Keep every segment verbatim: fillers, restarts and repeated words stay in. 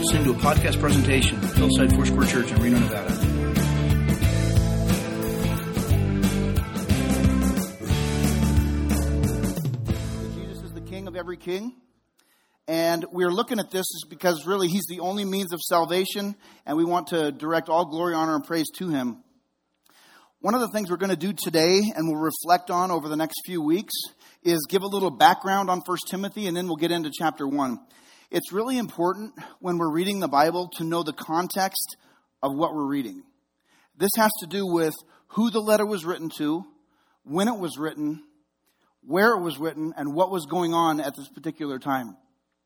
listening to a podcast presentation of Hillside Foursquare Church in Reno, Nevada. Jesus is the King of every king. And we're looking at this because really he's the only means of salvation, and we want to direct all glory, honor, and praise to him. One of the things we're going to do today and we'll reflect on over the next few weeks is give a little background on First Timothy, and then we'll get into chapter one. It's really important when we're reading the Bible to know the context of what we're reading. This has to do with who the letter was written to, when it was written, where it was written, and what was going on at this particular time.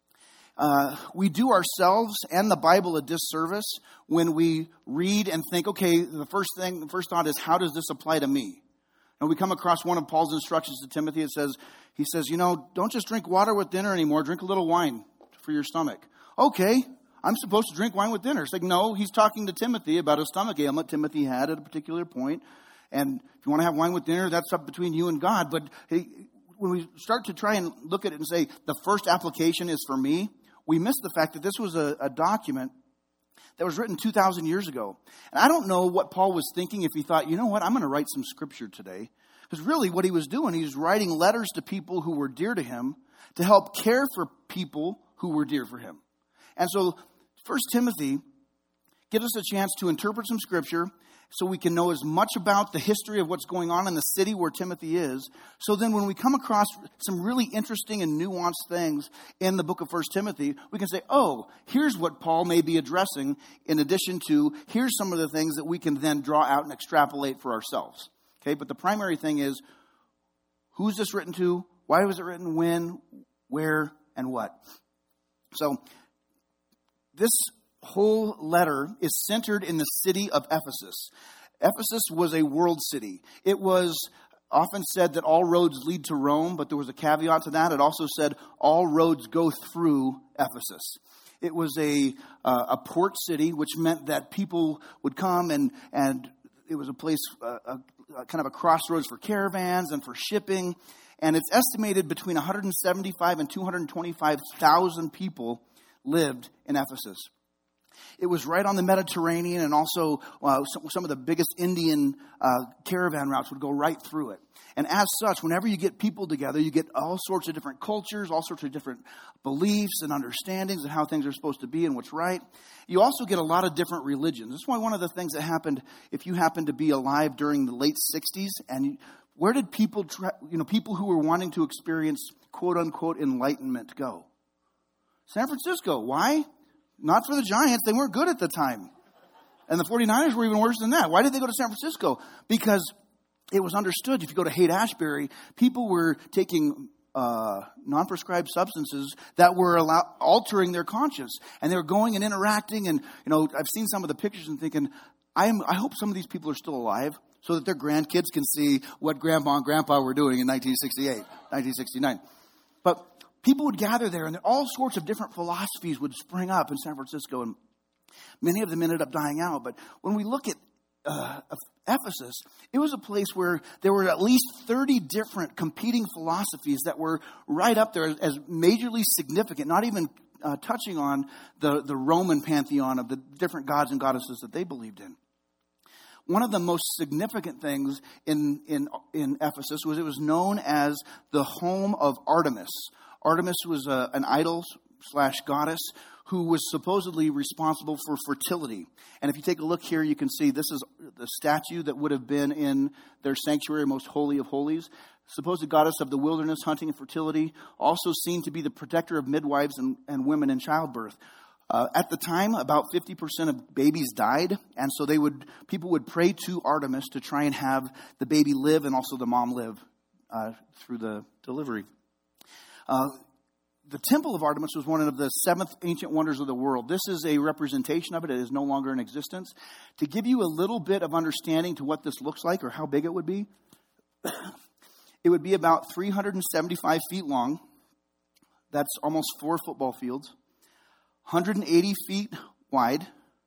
Uh, we do ourselves and the Bible a disservice when we read and think, okay, the first thing, the first thought is, how does this apply to me? And we come across one of Paul's instructions to Timothy. It says, he says, you know, don't just drink water with dinner anymore. Drink a little wine for your stomach. Okay, I'm supposed to drink wine with dinner. It's like, no, he's talking to Timothy about a stomach ailment Timothy had at a particular point. And if you want to have wine with dinner, that's up between you and God. But hey, when we start to try and look at it and say, the first application is for me, we miss the fact that this was a, a document that was written two thousand years ago. And I don't know what Paul was thinking if he thought, you know what, I'm going to write some scripture today. Because really what he was doing, he was writing letters to people who were dear to him to help care for people who were dear for him. And so First Timothy gives us a chance to interpret some scripture so we can know as much about the history of what's going on in the city where Timothy is. So then when we come across some really interesting and nuanced things in the book of First Timothy, we can say, oh, here's what Paul may be addressing, in addition to, here's some of the things that we can then draw out and extrapolate for ourselves. Okay, but the primary thing is, who's this written to? Why was it written? When? Where? And what? So this whole letter is centered in the city of Ephesus. Ephesus was a world city. It was often said that all roads lead to Rome, but there was a caveat to that. It also said all roads go through Ephesus. It was a uh, a port city, which meant that people would come and and it was a place, uh, a, a kind of a crossroads for caravans and for shipping. And it's estimated between one hundred seventy-five and two hundred twenty-five thousand people lived in Ephesus. It was right on the Mediterranean, and also uh, some, some of the biggest Indian uh, caravan routes would go right through it. And as such, whenever you get people together, you get all sorts of different cultures, all sorts of different beliefs and understandings of how things are supposed to be and what's right. You also get a lot of different religions. That's why one of the things that happened, if you happen to be alive during the late sixties, and where did people, try, you know, people who were wanting to experience quote unquote enlightenment go? San Francisco. Why? Not for the Giants. They weren't good at the time. And the forty-niners were even worse than that. Why did they go to San Francisco? Because it was understood, if you go to Haight-Ashbury, people were taking uh, non-prescribed substances that were allow- altering their conscience. And they were going and interacting. And, you know, I've seen some of the pictures and thinking, I'm, I hope some of these people are still alive so that their grandkids can see what grandma and grandpa were doing in nineteen sixty-eight, nineteen sixty-nine. But people would gather there, and all sorts of different philosophies would spring up in San Francisco, and many of them ended up dying out. But when we look at uh, Ephesus, it was a place where there were at least thirty different competing philosophies that were right up there as majorly significant, not even uh, touching on the, the Roman pantheon of the different gods and goddesses that they believed in. One of the most significant things in, in, in Ephesus was it was known as the home of Artemis. Artemis was a, an idol slash goddess who was supposedly responsible for fertility. And if you take a look here, you can see this is the statue that would have been in their sanctuary, most holy of holies. Supposed goddess of the wilderness, hunting, and fertility. Also seen to be the protector of midwives and, and women in childbirth. Uh, at the time, about fifty percent of babies died. And so they would people would pray to Artemis to try and have the baby live and also the mom live uh, through the delivery. Uh, the Temple of Artemis was one of the seventh ancient wonders of the world. This is a representation of it. It is no longer in existence. To give you a little bit of understanding to what this looks like or how big it would be, it would be about three hundred seventy-five feet long. That's almost four football fields. one hundred eighty feet wide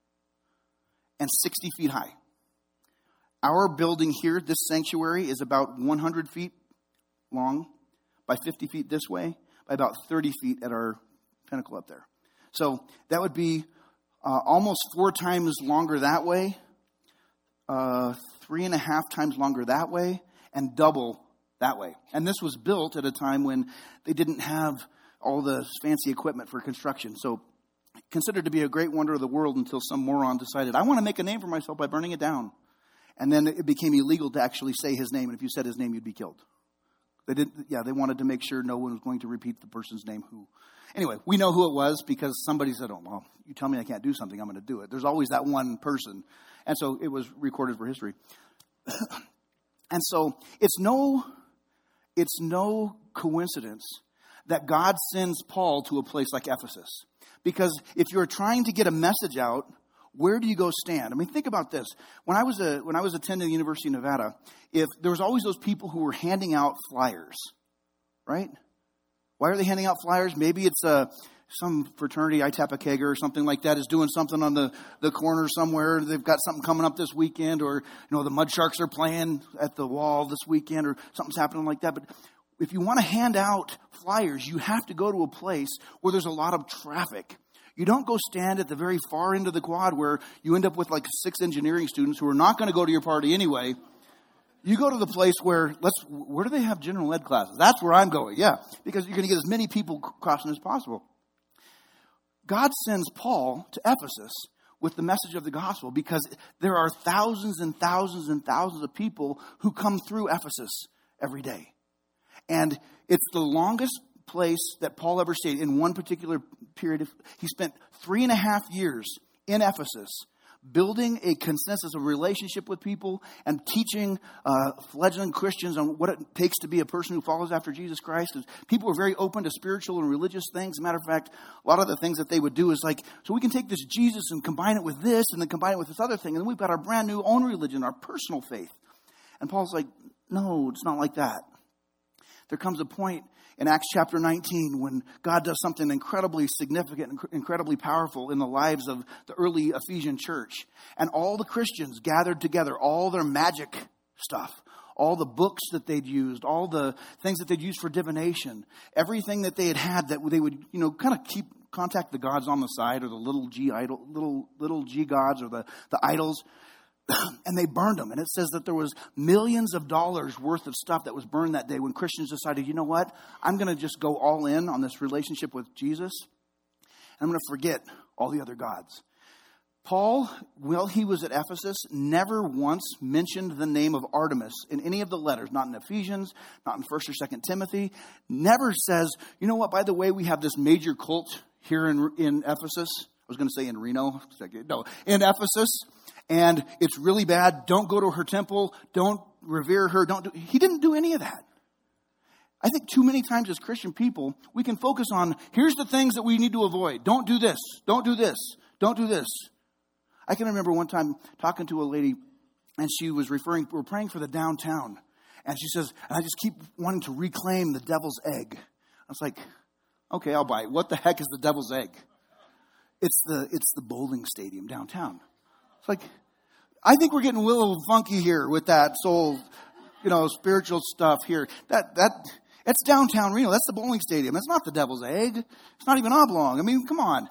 and sixty feet high. Our building here, this sanctuary, is about one hundred feet long by fifty feet this way, by about thirty feet at our pinnacle up there. So that would be uh, almost four times longer that way, uh, three and a half times longer that way, and double that way. And this was built at a time when they didn't have all the fancy equipment for construction. So considered to be a great wonder of the world until some moron decided, I want to make a name for myself by burning it down. And then it became illegal to actually say his name. And if you said his name, you'd be killed. They didn't, yeah, they wanted to make sure no one was going to repeat the person's name who. Anyway, we know who it was because somebody said, oh, well, you tell me I can't do something, I'm going to do it. There's always that one person. And so it was recorded for history. And so it's no, it's no coincidence that God sends Paul to a place like Ephesus. Because if you're trying to get a message out, where do you go stand? I mean, think about this. When I was a, when I was attending the University of Nevada, if there was always those people who were handing out flyers, right? Why are they handing out flyers? Maybe it's a, some fraternity, Itampa Kegger or something like that, is doing something on the, the corner somewhere. They've got something coming up this weekend, or you know the Mud Sharks are playing at the wall this weekend, or something's happening like that. But if you want to hand out flyers, you have to go to a place where there's a lot of traffic. You don't go stand at the very far end of the quad where you end up with like six engineering students who are not going to go to your party anyway. You go to the place where, let's, where do they have general ed classes? That's where I'm going, yeah, because you're going to get as many people crossing as possible. God sends Paul to Ephesus with the message of the gospel because there are thousands and thousands and thousands of people who come through Ephesus every day. And it's the longest place that Paul ever stayed in one particular period. He spent three and a half years in Ephesus building a consensus of relationship with people and teaching uh, fledgling Christians on what it takes to be a person who follows after Jesus Christ. And people were very open to spiritual and religious things. As a matter of fact, a lot of the things that they would do is like, so we can take this Jesus and combine it with this and then combine it with this other thing. And then we've got our brand new own religion, our personal faith. And Paul's like, no, it's not like that. There comes a point in Acts chapter nineteen when God does something incredibly significant and incredibly powerful in the lives of the early Ephesian church. And all the Christians gathered together, all their magic stuff, all the books that they'd used, all the things that they'd used for divination, everything that they had had that they would, you know, kind of keep contact the gods on the side or the little g idol, little little g gods or the, the idols. And they burned them. And it says that there was millions of dollars worth of stuff that was burned that day when Christians decided, you know what? I'm going to just go all in on this relationship with Jesus. And I'm going to forget all the other gods. Paul, while he was at Ephesus, never once mentioned the name of Artemis in any of the letters. Not in Ephesians, not in First or Second Timothy. Never says, you know what? By the way, we have this major cult here in, in Ephesus. I was going to say in Reno. No, in Ephesus. And it's really bad. Don't go to her temple. Don't revere her. Don't do. He didn't do any of that. I think too many times as Christian people, we can focus on, here's the things that we need to avoid. Don't do this. Don't do this. Don't do this. I can remember one time talking to a lady, and she was referring, we were praying for the downtown. And she says, and I just keep wanting to reclaim the devil's egg. I was like, okay, I'll buy it. What the heck is the devil's egg? It's the it's the bowling stadium downtown. It's like, I think we're getting a little funky here with that soul, you know, spiritual stuff here. That that it's downtown Reno. That's the bowling stadium. That's not the devil's egg. It's not even oblong. I mean, come on.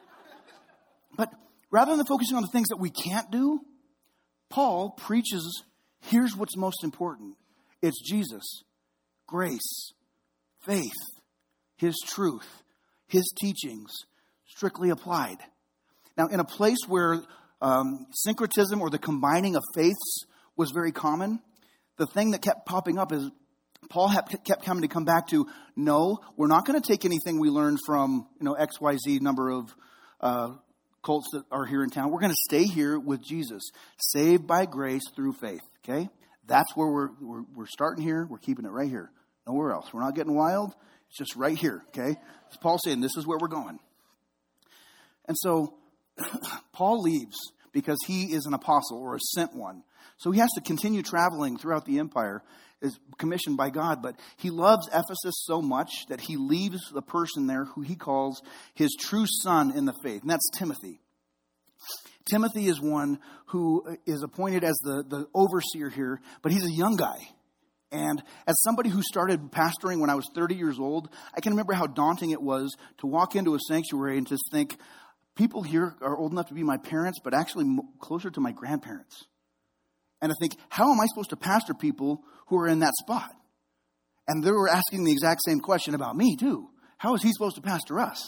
But rather than focusing on the things that we can't do, Paul preaches, here's what's most important. It's Jesus, grace, faith, his truth, his teachings, strictly applied. Now, in a place where um, syncretism or the combining of faiths was very common, the thing that kept popping up is Paul kept coming to come back to, no, we're not going to take anything we learned from, you know, X Y Z number of uh, cults that are here in town. We're going to stay here with Jesus, saved by grace through faith, okay? That's where we're, we're we're starting here. We're keeping it right here. Nowhere else. We're not getting wild. It's just right here, okay? It's Paul saying this is where we're going. And so Paul leaves because he is an apostle or a sent one. So he has to continue traveling throughout the empire, is commissioned by God. But he loves Ephesus so much that he leaves the person there who he calls his true son in the faith. And that's Timothy. Timothy is one who is appointed as the, the overseer here, but he's a young guy. And as somebody who started pastoring when I was thirty years old, I can remember how daunting it was to walk into a sanctuary and just think, people here are old enough to be my parents, but actually closer to my grandparents. And I think, how am I supposed to pastor people who are in that spot? And they were asking the exact same question about me, too. How is he supposed to pastor us?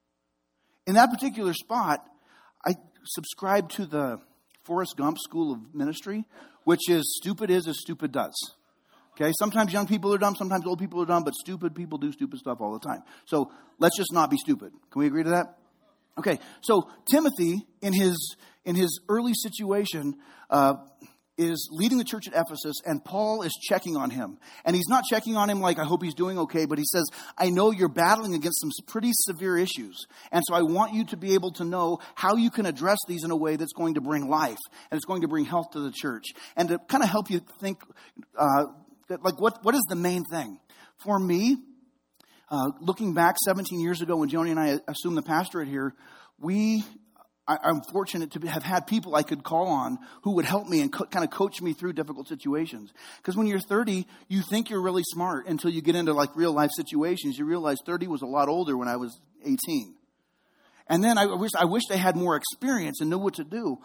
In that particular spot, I subscribe to the Forrest Gump School of Ministry, which is stupid is as stupid does. Okay, sometimes young people are dumb, sometimes old people are dumb, but stupid people do stupid stuff all the time. So let's just not be stupid. Can we agree to that? Okay, so Timothy, in his in his early situation, uh, is leading the church at Ephesus, and Paul is checking on him. And he's not checking on him like, I hope he's doing okay, but he says, I know you're battling against some pretty severe issues. And so I want you to be able to know how you can address these in a way that's going to bring life, and it's going to bring health to the church. And to kind of help you think, uh, like, what what is the main thing? For me, uh, looking back seventeen years ago when Joni and I assumed the pastorate here, we... I'm fortunate to have had people I could call on who would help me and co- kind of coach me through difficult situations. Because when you're thirty, you think you're really smart until you get into like real life situations. You realize thirty was a lot older when I was eighteen. And then I wish I wished I had more experience and knew what to do.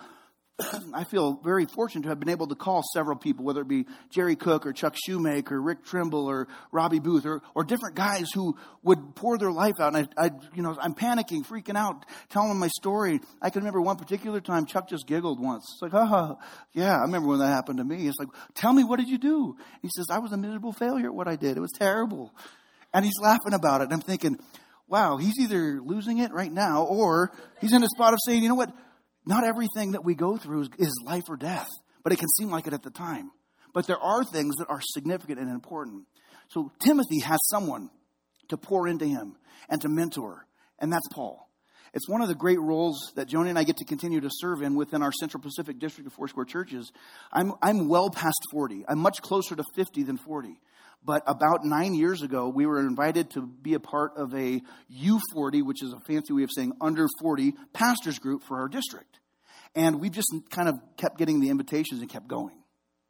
I feel very fortunate to have been able to call several people, whether it be Jerry Cook or Chuck Shoemaker, Rick Trimble or Robbie Booth, or, or different guys who would pour their life out. And I, I, you know, I'm panicking, freaking out, telling them my story. I can remember one particular time Chuck just giggled once. It's like, oh, yeah, I remember when that happened to me. It's like, tell me, what did you do? He says, I was a miserable failure at what I did. It was terrible. And he's laughing about it. And I'm thinking, wow, he's either losing it right now or he's in a spot of saying, you know what? Not everything that we go through is, is life or death, but it can seem like it at the time. But there are things that are significant and important. So Timothy has someone to pour into him and to mentor, and that's Paul. It's one of the great roles that Joni and I get to continue to serve in within our Central Pacific District of Foursquare churches. I'm, I'm well past forty. I'm much closer to fifty than forty. But about nine years ago, we were invited to be a part of a U forty, which is a fancy way of saying under forty, pastors group for our district. And we just kind of kept getting the invitations and kept going.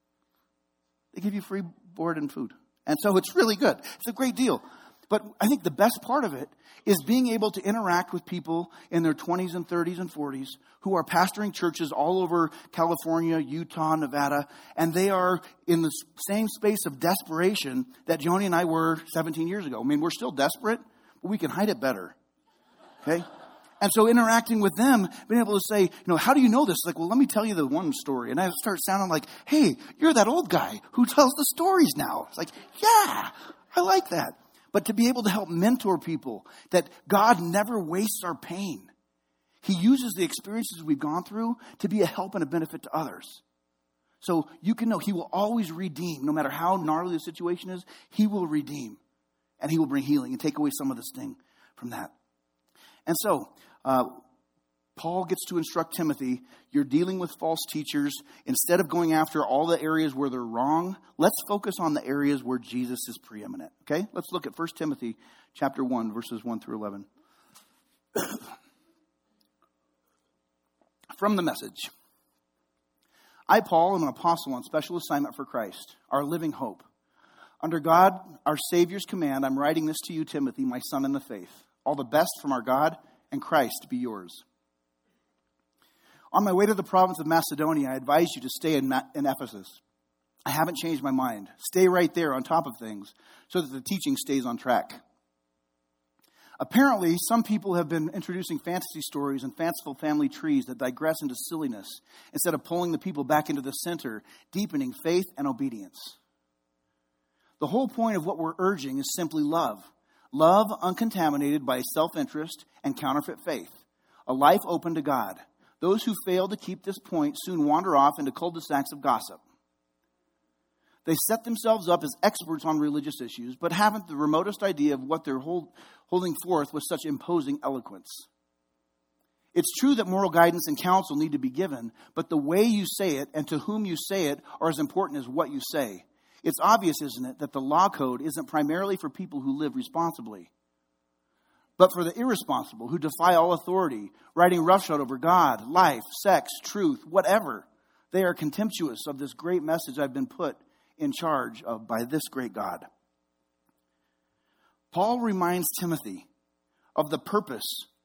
They give you free board and food. And so it's really good. It's a great deal. But I think the best part of it is being able to interact with people in their twenties and thirties and forties who are pastoring churches all over California, Utah, Nevada, and they are in the same space of desperation that Joni and I were seventeen years ago. I mean, we're still desperate, but we can hide it better. Okay? And so interacting with them, being able to say, you know, how do you know this? It's like, well, let me tell you the one story. And I start sounding like, hey, you're that old guy who tells the stories now. It's like, yeah, I like that. But to be able to help mentor people, that God never wastes our pain. He uses the experiences we've gone through to be a help and a benefit to others. So you can know he will always redeem. No matter how gnarly the situation is, he will redeem. And he will bring healing and take away some of the sting from that. And so, uh, Paul gets to instruct Timothy, you're dealing with false teachers. Instead of going after all the areas where they're wrong, let's focus on the areas where Jesus is preeminent. Okay? Let's look at First Timothy chapter one, verses one through eleven. From the Message. I, Paul, am an apostle on special assignment for Christ, our living hope. Under God, our Savior's command, I'm writing this to you, Timothy, my son in the faith. All the best from our God and Christ be yours. On my way to the province of Macedonia, I advise you to stay in, Ma- in Ephesus. I haven't changed my mind. Stay right there on top of things so that the teaching stays on track. Apparently, some people have been introducing fantasy stories and fanciful family trees that digress into silliness instead of pulling the people back into the center, deepening faith and obedience. The whole point of what we're urging is simply love. Love uncontaminated by self-interest and counterfeit faith. A life open to God. Those who fail to keep this point soon wander off into cul-de-sacs of gossip. They set themselves up as experts on religious issues, but haven't the remotest idea of what they're hold, holding forth with such imposing eloquence. It's true that moral guidance and counsel need to be given, but the way you say it and to whom you say it are as important as what you say. It's obvious, isn't it, that the law code isn't primarily for people who live responsibly, but for the irresponsible who defy all authority, riding roughshod over God, life, sex, truth, whatever. They are contemptuous of this great message I've been put in charge of by this great God. Paul reminds Timothy of the purpose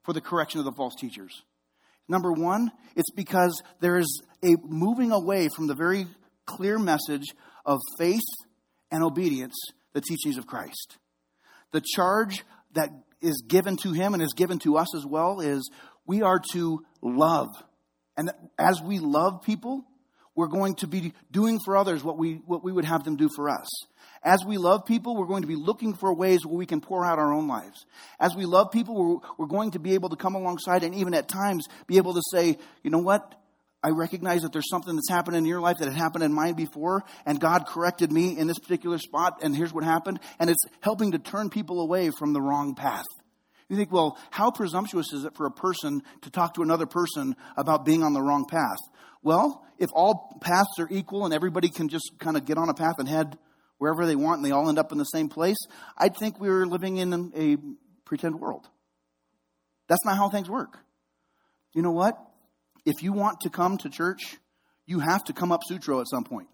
for the correction of the false teachers. Number one, it's because there is a moving away from the very clear message of faith and obedience, the teachings of Christ. The charge that is given to him and is given to us as well is we are to love. And as we love people, we're going to be doing for others what we what we would have them do for us. As we love people, we're going to be looking for ways where we can pour out our own lives. As we love people, we're, we're going to be able to come alongside and even at times be able to say, you know what? I recognize that there's something that's happened in your life that had happened in mine before, and God corrected me in this particular spot, and here's what happened. And it's helping to turn people away from the wrong path. You think, well, how presumptuous is it for a person to talk to another person about being on the wrong path? Well, if all paths are equal and everybody can just kind of get on a path and head wherever they want and they all end up in the same place, I'd think we were living in a pretend world. That's not how things work. You know what? If you want to come to church, you have to come up Sutro at some point.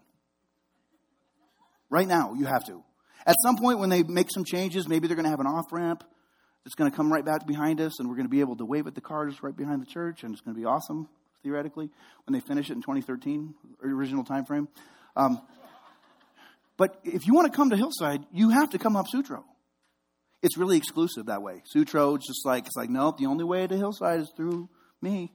Right now, you have to. At some point when they make some changes, maybe they're going to have an off-ramp. It's going to come right back behind us, and we're going to be able to wave at the cars right behind the church, and it's going to be awesome, theoretically, when they finish it in twenty thirteen, original time frame. Um, but if you want to come to Hillside, you have to come up Sutro. It's really exclusive that way. Sutro, it's just like, it's like, nope, the only way to Hillside is through me.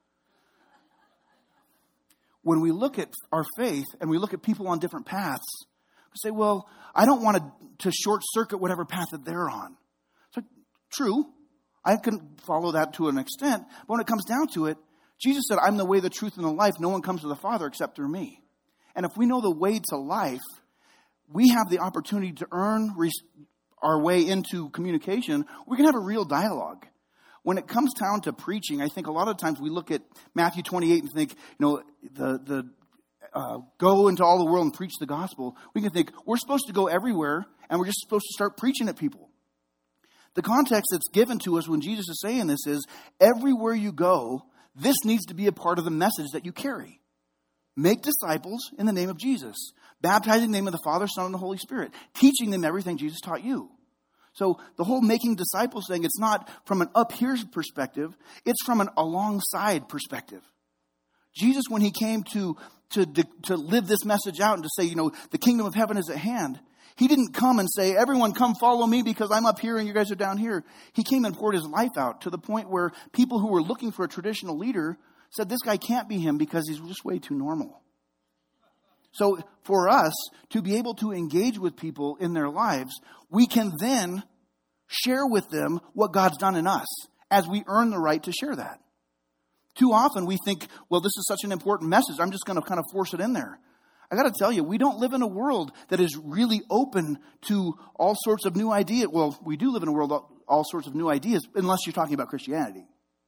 When we look at our faith and we look at people on different paths, we say, well, I don't want to, to short circuit whatever path that they're on. So, true, I can follow that to an extent, but when it comes down to it, Jesus said, I'm the way, the truth, and the life. No one comes to the Father except through me. And if we know the way to life, we have the opportunity to earn our way into communication. We can have a real dialogue. When it comes down to preaching, I think a lot of times we look at Matthew twenty-eight and think, you know, the the uh, go into all the world and preach the gospel. We can think we're supposed to go everywhere and we're just supposed to start preaching at people. The context that's given to us when Jesus is saying this is everywhere you go, this needs to be a part of the message that you carry. Make disciples in the name of Jesus, baptizing in the name of the Father, Son, and the Holy Spirit, teaching them everything Jesus taught you. So the whole making disciples thing, it's not from an up here perspective. It's from an alongside perspective. Jesus, when he came to, to, to live this message out and to say, you know, the kingdom of heaven is at hand, he didn't come and say, everyone come follow me because I'm up here and you guys are down here. He came and poured his life out to the point where people who were looking for a traditional leader said, this guy can't be him because he's just way too normal. So for us to be able to engage with people in their lives, we can then share with them what God's done in us as we earn the right to share that. Too often we think, well, this is such an important message, I'm just going to kind of force it in there. I got to tell you, we don't live in a world that is really open to all sorts of new ideas. Well, we do live in a world of all sorts of new ideas, unless you're talking about Christianity.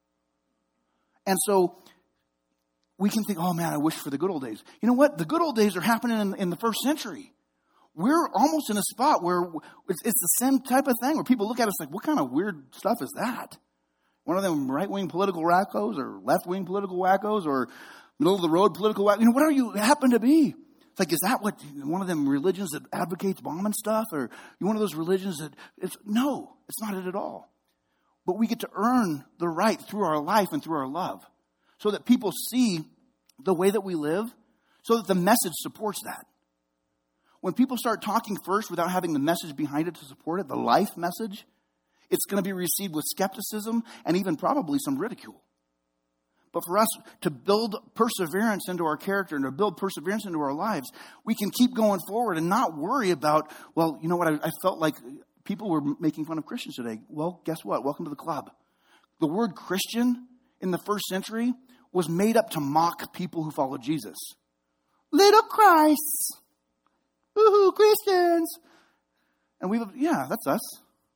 And so we can think, oh man, I wish for the good old days. You know what? The good old days are happening in, in the first century. We're almost in a spot where it's, it's the same type of thing where people look at us like, what kind of weird stuff is that? One of them right-wing political wackos or left-wing political wackos or middle-of-the-road political wackos. You know, whatever you happen to be. It's like, is that what one of them religions that advocates bombing stuff? Or you one of those religions that, it's no, it's not it at all. But we get to earn the right through our life and through our love so that people see the way that we live, so that the message supports that. When people start talking first without having the message behind it to support it, the life message, it's going to be received with skepticism and even probably some ridicule. But for us to build perseverance into our character and to build perseverance into our lives, we can keep going forward and not worry about, well, you know what, I, I felt like people were making fun of Christians today. Well, guess what? Welcome to the club. The word Christian in the first century was made up to mock people who followed Jesus. Little Christ. Woohoo, Christians. And we, yeah, that's us.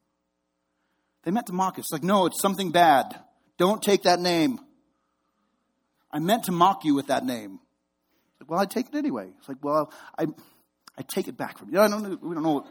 They meant to mock us. Like, no, it's something bad. Don't take that name. I meant to mock you with that name. Like, well, I take it anyway. It's like, well, I I take it back from you. I don't know, we don't know.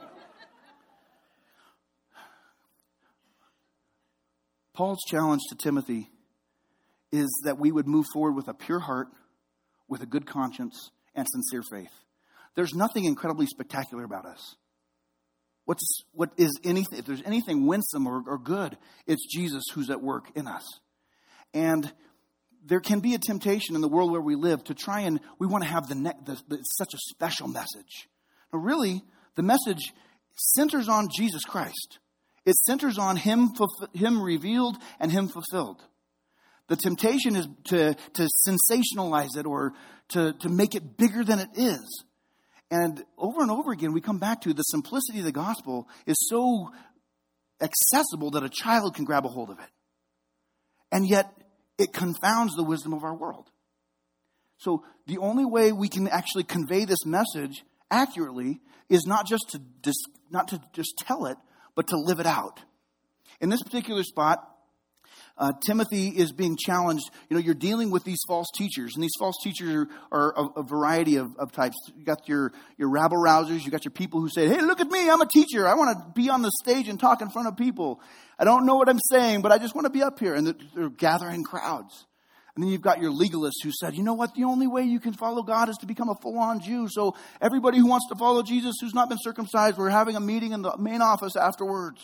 Paul's challenge to Timothy is that we would move forward with a pure heart, with a good conscience, and sincere faith. There's nothing incredibly spectacular about us. What's what is anything? If there's anything winsome or, or good, it's Jesus who's at work in us. And there can be a temptation in the world where we live to try and we want to have the, ne- the, the such a special message. Now, really, the message centers on Jesus Christ. It centers on Him, Him revealed and Him fulfilled. The temptation is to, to sensationalize it or to, to make it bigger than it is. And over and over again, we come back to the simplicity of the gospel is so accessible that a child can grab a hold of it. And yet, it confounds the wisdom of our world. So the only way we can actually convey this message accurately is not just to dis- not to just tell it, but to live it out. In this particular spot, uh, Timothy is being challenged. You know, you're dealing with these false teachers, and these false teachers are, are a, a variety of, of types. You got your, your rabble-rousers. You got your people who say, hey, look at me, I'm a teacher. I want to be on the stage and talk in front of people. I don't know what I'm saying, but I just want to be up here. And they're, they're gathering crowds. And then you've got your legalists who said, you know what, the only way you can follow God is to become a full-on Jew. So everybody who wants to follow Jesus who's not been circumcised, we're having a meeting in the main office afterwards.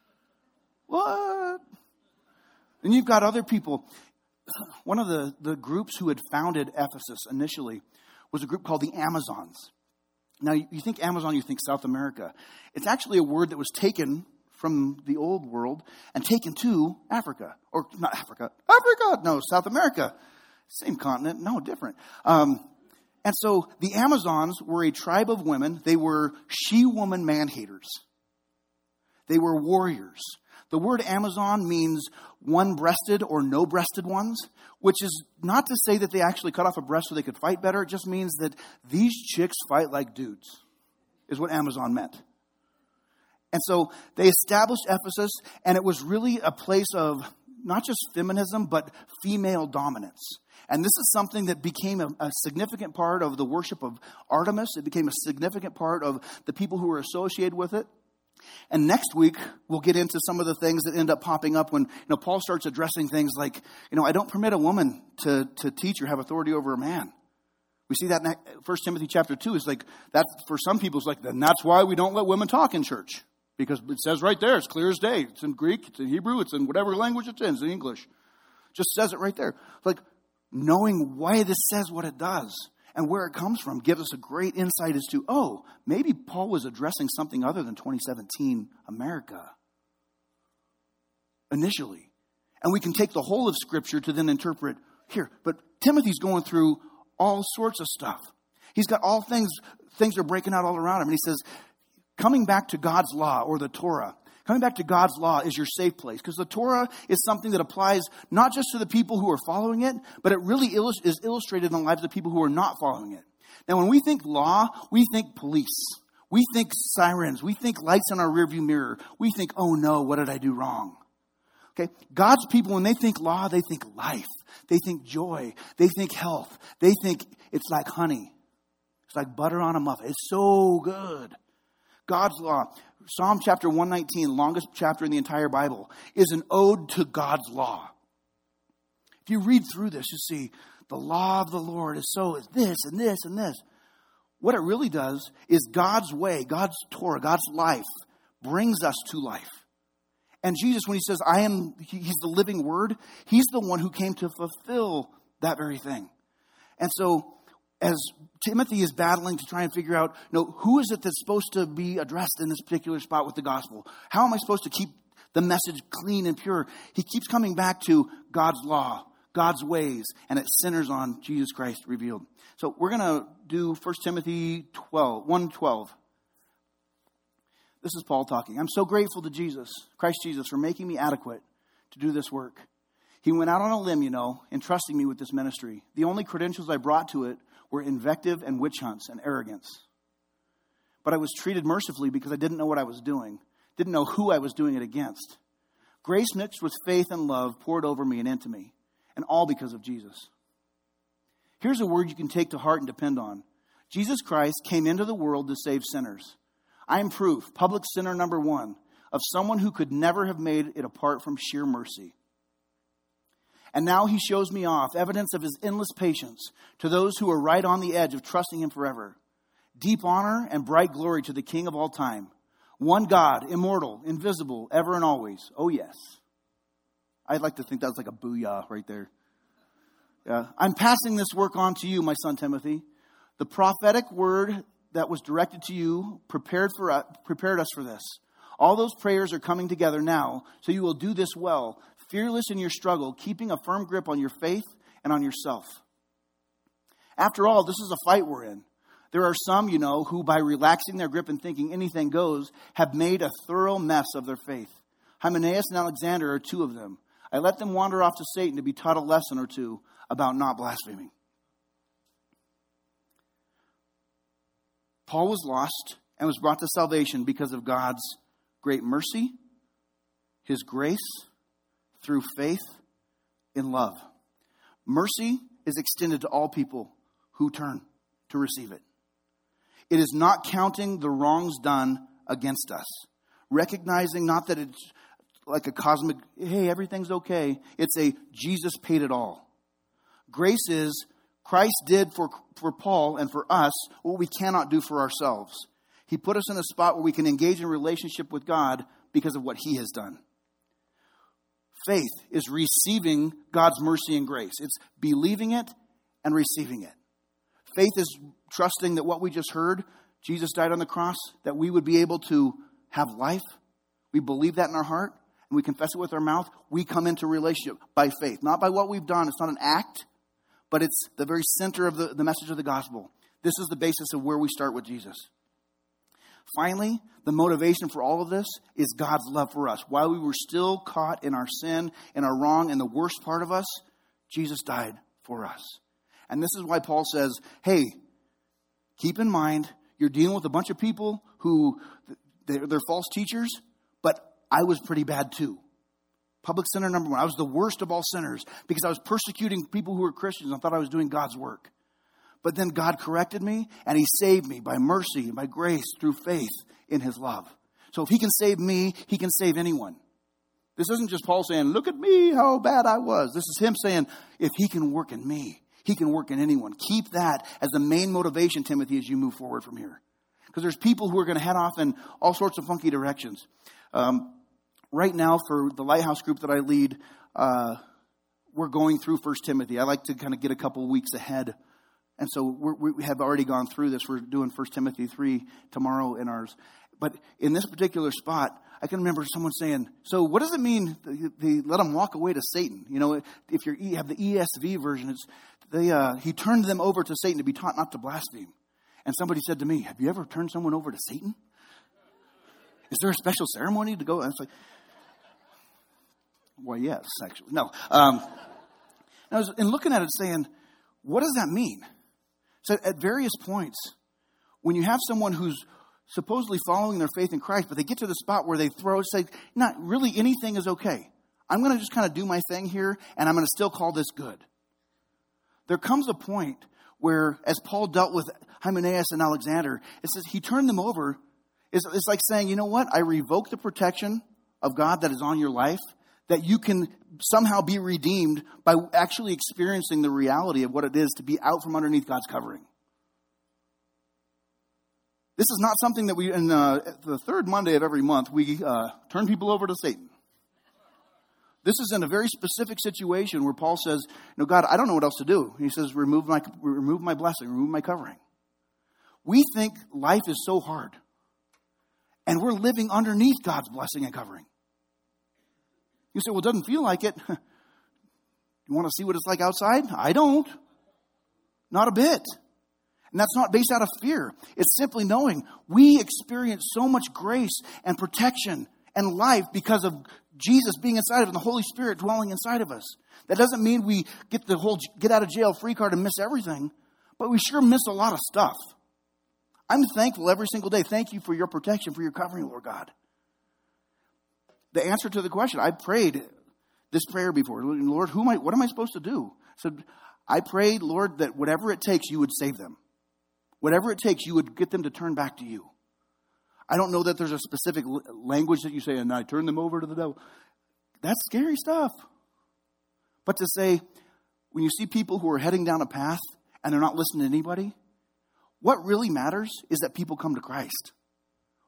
What? And you've got other people. One of the, the groups who had founded Ephesus initially was a group called the Amazons. Now, you think Amazon, you think South America. It's actually a word that was taken from the old world and taken to Africa. Or not Africa. Africa! No, South America. Same continent. No, different. Um, and so the Amazons were a tribe of women. They were she-woman man-haters. They were warriors. The word Amazon means one-breasted or no-breasted ones, which is not to say that they actually cut off a breast so they could fight better. It just means that these chicks fight like dudes, is what Amazon meant. And so they established Ephesus, and it was really a place of not just feminism, but female dominance. And this is something that became a, a significant part of the worship of Artemis. It became a significant part of the people who were associated with it. And next week, we'll get into some of the things that end up popping up when, you know, Paul starts addressing things like, you know, I don't permit a woman to, to teach or have authority over a man. We see that in First Timothy chapter two. It's like, that for some people, it's like, then that's why we don't let women talk in church. Because it says right there, it's clear as day. It's in Greek, it's in Hebrew, it's in whatever language it's in, it's in English. Just says it right there. It's like, knowing why this says what it does and where it comes from gives us a great insight as to, oh, maybe Paul was addressing something other than twenty seventeen America initially. And we can take the whole of Scripture to then interpret here. But Timothy's going through all sorts of stuff. He's got all things, things are breaking out all around him. And he says, coming back to God's law or the Torah, coming back to God's law is your safe place. Because the Torah is something that applies not just to the people who are following it, but it really illust- is illustrated in the lives of people who are not following it. Now, when we think law, we think police. We think sirens. We think lights in our rearview mirror. We think, oh no, what did I do wrong? Okay, God's people, when they think law, they think life. They think joy. They think health. They think it's like honey. It's like butter on a muffin. It's so good. God's law, Psalm chapter one nineteen, longest chapter in the entire Bible, is an ode to God's law. If you read through this, you see the law of the Lord is so is this and this and this. What it really does is God's way, God's Torah, God's life brings us to life. And Jesus, when he says, I am, he's the living word, he's the one who came to fulfill that very thing. And so as Timothy is battling to try and figure out, you know, who is it that's supposed to be addressed in this particular spot with the gospel? How am I supposed to keep the message clean and pure? He keeps coming back to God's law, God's ways, and it centers on Jesus Christ revealed. So we're going to do First Timothy twelve, one twelve. This is Paul talking. I'm so grateful to Jesus, Christ Jesus, for making me adequate to do this work. He went out on a limb, you know, entrusting me with this ministry. The only credentials I brought to it were invective and witch hunts and arrogance. But I was treated mercifully because I didn't know what I was doing, didn't know who I was doing it against. Grace mixed with faith and love poured over me and into me, and all because of Jesus. Here's a word you can take to heart and depend on. Jesus Christ came into the world to save sinners. I am proof, public sinner number one, of someone who could never have made it apart from sheer mercy. And now he shows me off, evidence of his endless patience to those who are right on the edge of trusting him forever. Deep honor and bright glory to the King of all time. One God, immortal, invisible, ever and always. Oh, yes. I'd like to think that was like a booyah right there. Yeah. I'm passing this work on to you, my son Timothy. The prophetic word that was directed to you prepared for uh, prepared us for this. All those prayers are coming together now, so you will do this well, fearless in your struggle, keeping a firm grip on your faith and on yourself. After all, this is a fight we're in. There are some, you know, who by relaxing their grip and thinking anything goes, have made a thorough mess of their faith. Hymenaeus and Alexander are two of them. I let them wander off to Satan to be taught a lesson or two about not blaspheming. Paul was lost and was brought to salvation because of God's great mercy, his grace, through faith in love. Mercy is extended to all people who turn to receive it. It is not counting the wrongs done against us. Recognizing not that it's like a cosmic, hey, everything's okay. It's a Jesus paid it all. Grace is Christ did for, for Paul and for us what we cannot do for ourselves. He put us in a spot where we can engage in a relationship with God because of what he has done. Faith is receiving God's mercy and grace. It's believing it and receiving it. Faith is trusting that what we just heard, Jesus died on the cross, that we would be able to have life. We believe that in our heart and we confess it with our mouth. We come into relationship by faith, not by what we've done. It's not an act, but it's the very center of the, the message of the gospel. This is the basis of where we start with Jesus. Finally, the motivation for all of this is God's love for us. While we were still caught in our sin and our wrong and the worst part of us, Jesus died for us. And this is why Paul says, hey, keep in mind, you're dealing with a bunch of people who, they're, they're false teachers, but I was pretty bad too. Public sinner number one. I was the worst of all sinners because I was persecuting people who were Christians and thought I was doing God's work. But then God corrected me and he saved me by mercy and by grace through faith in his love. So if he can save me, he can save anyone. This isn't just Paul saying, look at me, how bad I was. This is him saying, if he can work in me, he can work in anyone. Keep that as the main motivation, Timothy, as you move forward from here. Because there's people who are going to head off in all sorts of funky directions. Um, right now, for the Lighthouse group that I lead, uh, we're going through First Timothy. I like to kind of get a couple weeks ahead. And so we're, we have already gone through this. We're doing First Timothy three tomorrow in ours. But in this particular spot, I can remember someone saying, so what does it mean they, they let them walk away to Satan? You know, if you have the E S V version, it's they uh, he turned them over to Satan to be taught not to blaspheme. And somebody said to me, have you ever turned someone over to Satan? Is there a special ceremony to go? And it's like, well, yes, actually. No. Um, and I was and looking at it saying, what does that mean? So at various points, when you have someone who's supposedly following their faith in Christ, but they get to the spot where they throw, say, not really anything is okay. I'm going to just kind of do my thing here, and I'm going to still call this good. There comes a point where, as Paul dealt with Hymenaeus and Alexander, it says he turned them over. It's, it's like saying, you know what? I revoke the protection of God that is on your life, that you can somehow be redeemed by actually experiencing the reality of what it is to be out from underneath God's covering. This is not something that we, in uh, the third Monday of every month, we uh, turn people over to Satan. This is in a very specific situation where Paul says, no, God, I don't know what else to do. He says, remove my, remove my blessing, remove my covering. We think life is so hard. And we're living underneath God's blessing and covering. You say, well, it doesn't feel like it. You want to see what it's like outside? I don't. Not a bit. And that's not based out of fear. It's simply knowing we experience so much grace and protection and life because of Jesus being inside of us and the Holy Spirit dwelling inside of us. That doesn't mean we get the whole get out of jail free card and miss everything, but we sure miss a lot of stuff. I'm thankful every single day. Thank you for your protection, for your covering, Lord God. The answer to the question, I prayed this prayer before. Lord, who am I, what am I supposed to do? So I prayed, Lord, that whatever it takes, you would save them. Whatever it takes, you would get them to turn back to you. I don't know that there's a specific language that you say, and I turn them over to the devil. That's scary stuff. But to say, when you see people who are heading down a path and they're not listening to anybody, what really matters is that people come to Christ.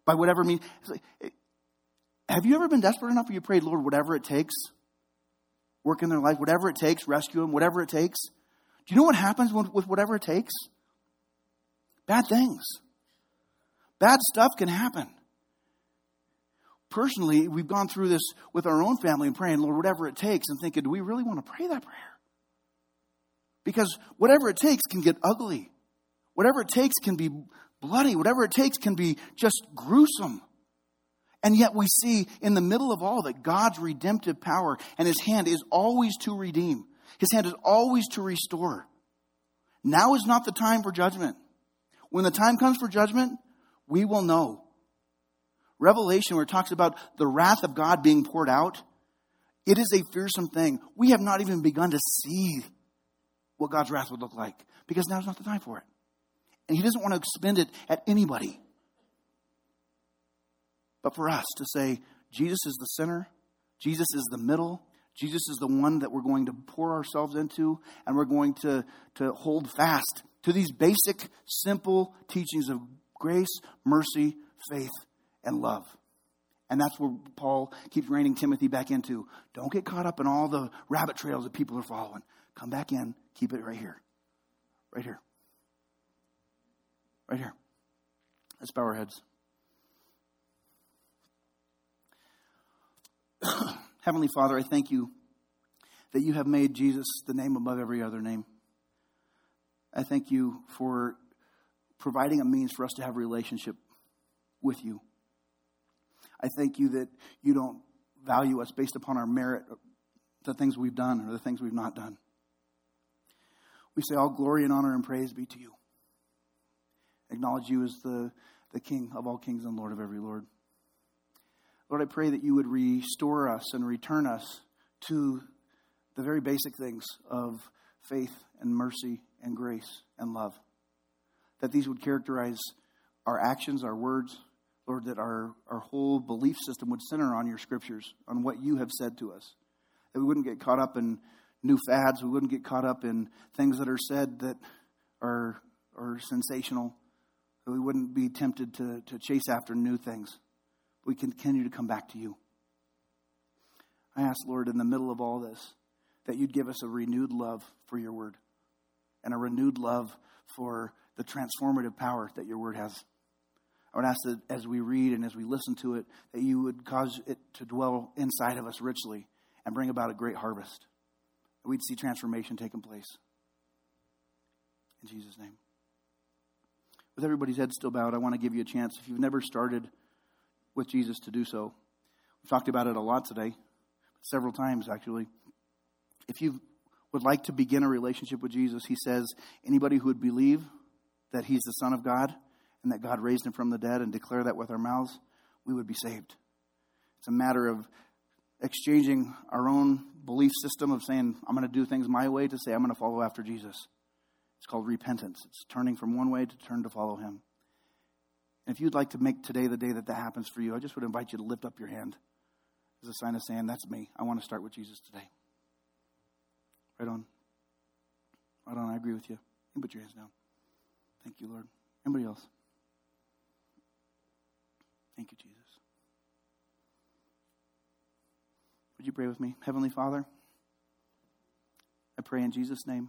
by whatever means. Have you ever been desperate enough where you prayed, Lord, whatever it takes, work in their life, whatever it takes, rescue them, whatever it takes? Do you know what happens with, with whatever it takes? Bad things. Bad stuff can happen. Personally, we've gone through this with our own family and praying, Lord, whatever it takes, and thinking, do we really want to pray that prayer? Because whatever it takes can get ugly. Whatever it takes can be bloody. Whatever it takes can be just gruesome. And yet we see in the middle of all that God's redemptive power and his hand is always to redeem. His hand is always to restore. Now is not the time for judgment. When the time comes for judgment, we will know. Revelation, where it talks about the wrath of God being poured out, it is a fearsome thing. We have not even begun to see what God's wrath would look like, because now's not the time for it. And he doesn't want to expend it at anybody. But for us to say, Jesus is the center, Jesus is the middle, Jesus is the one that we're going to pour ourselves into, and we're going to, to hold fast to these basic, simple teachings of grace, mercy, faith, and love. And that's where Paul keeps reining Timothy back into. Don't get caught up in all the rabbit trails that people are following. Come back in. Keep it right here. Right here. Right here. Let's bow our heads. Heavenly Father, I thank you that you have made Jesus the name above every other name. I thank you for providing a means for us to have a relationship with you. I thank you that you don't value us based upon our merit, the things we've done or the things we've not done. We say all glory and honor and praise be to you. Acknowledge you as the, the King of all kings and Lord of every Lord. Lord, I pray that you would restore us and return us to the very basic things of faith and mercy and grace and love. That these would characterize our actions, our words, Lord, that our, our whole belief system would center on your scriptures, on what you have said to us. That we wouldn't get caught up in new fads. We wouldn't get caught up in things that are said that are, are sensational. That we wouldn't be tempted to, to chase after new things. We continue to come back to you. I ask, Lord, in the middle of all this, that you'd give us a renewed love for your word and a renewed love for the transformative power that your word has. I would ask that as we read and as we listen to it, that you would cause it to dwell inside of us richly and bring about a great harvest. That we'd see transformation taking place. In Jesus' name. With everybody's head still bowed, I want to give you a chance. If you've never started with Jesus, to do so. We've talked about it a lot today, several times actually. If you would like to begin a relationship with Jesus, he says, anybody who would believe that he's the Son of God and that God raised him from the dead and declare that with our mouths, we would be saved. It's a matter of exchanging our own belief system of saying, I'm going to do things my way, to say, I'm going to follow after Jesus. It's called repentance. It's turning from one way to turn to follow him. And if you'd like to make today the day that that happens for you, I just would invite you to lift up your hand as a sign of saying, that's me. I want to start with Jesus today. Right on. Right on. I agree with you. You can put your hands down. Thank you, Lord. Anybody else? Thank you, Jesus. Would you pray with me? Heavenly Father, I pray in Jesus' name.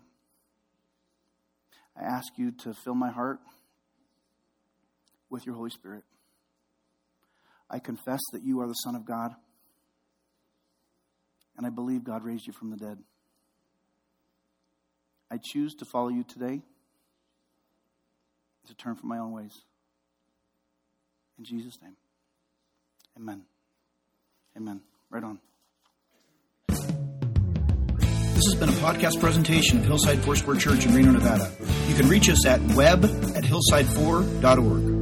I ask you to fill my heart with your Holy Spirit. I confess that you are the Son of God, and I believe God raised you from the dead. I choose to follow you today, to turn from my own ways. In Jesus' name, amen. Amen. Right on. This has been a podcast presentation of Hillside Foursquare Church in Reno, Nevada. You can reach us at web at hillside four dot org.